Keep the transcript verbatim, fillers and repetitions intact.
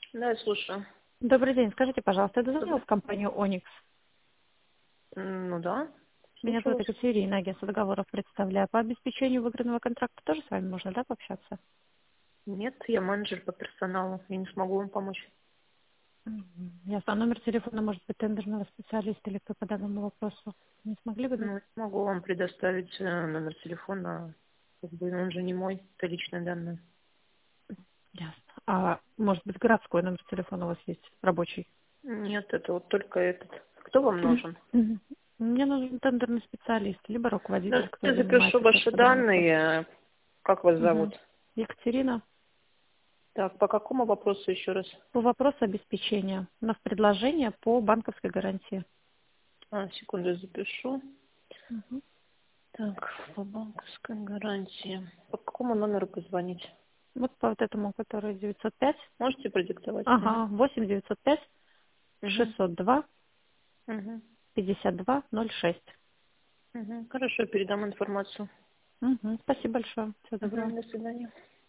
Да, я слушаю. Добрый день. Скажите, пожалуйста, я дозвонилась Добрый. в компанию «Оникс». М, Ну да, Меня слушаю зовут вас. Екатерина, агентство договоров представляю. По обеспечению выигранного контракта тоже с вами можно, да, пообщаться? Нет, я менеджер по персоналу. Я не смогу вам помочь. Мгм. Ясно. А номер телефона, может быть, тендерного специалиста или кто по данному вопросу? Не смогли бы дать? Ну, не могу вам предоставить э, номер телефона. Как бы он же не мой, это личные данные. Ясно. А может быть, городской номер телефона у вас есть, рабочий? Нет, это вот только этот. Кто вам Мгм. нужен? Мгм. Мне нужен тендерный специалист, либо Да, руководитель, кто я запишу занимается тоже ваши по данному вопросу. данные. Как вас Мгм. зовут? Екатерина, Так, по какому вопросу еще раз? по вопросу обеспечения. У нас предложение по банковской гарантии. А, секунду, я запишу. Мгм. Так, по банковской гарантии. По какому номеру позвонить? Вот по вот этому, который девятьсот пять. Можете продиктовать? Угу. Ага, восемь девятьсот пять Угу. шестьсот два Угу. пятьдесят два ноль шесть. Угу. Хорошо, передам информацию. Угу, спасибо большое. Всего доброго. Угу. До свидания.